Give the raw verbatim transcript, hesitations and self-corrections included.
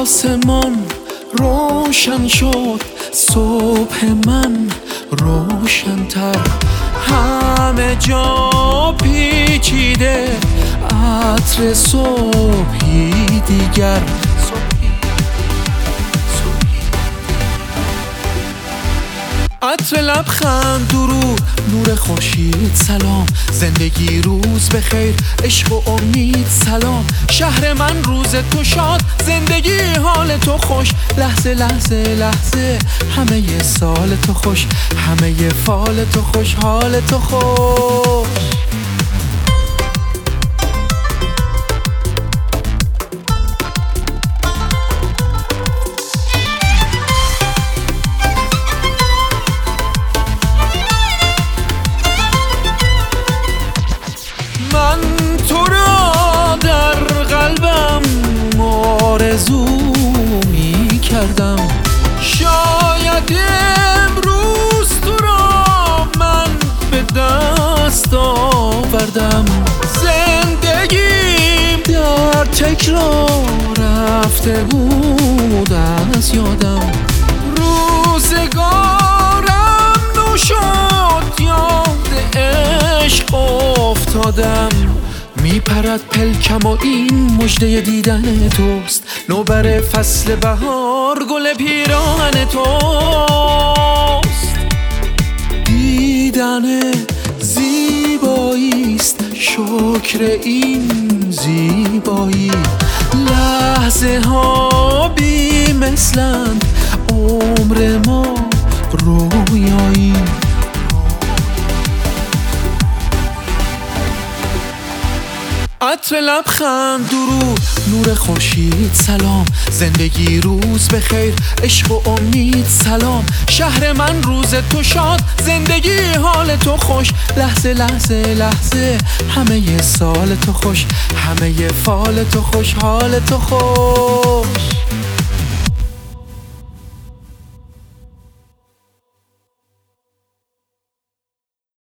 آسمان روشن شد، صبح من روشن‌تر، همه جا پیچیده عطر صبحی دیگر. عطر لبخند، درود، نور خورشید، سلام، زندگی روز بخیر، عشق و امید، سلام. شهر من روز تو شاد، زندگی حال تو خوش، لحظه لحظه لحظه همه ی سال تو خوش، همه ی فال تو خوش، حال تو خوش. من تو را در قلبم آرزو می کردم، شاید امروز تو را من به دست آوردم. زندگیم در تکرار رفته بود از یادم، روزگارم نو شد، یاد عشق افتادم. میپرد پلکم و این مژده دیدن توست، نوبر فصل بهار گل پیراهن توست. دیدن زیباییست، شکر این زیبایی، لحظه ها بی مثلند، عمر ما رویایی. عطر لبخند، درود، نور خورشید، سلام، زندگی روز بخیر، عشق و امید، سلام. شهر من روز تو شاد، زندگی حال تو خوش، لحظه لحظه لحظه همه ی سال تو خوش، همه ی فال تو خوش، حال تو خوش.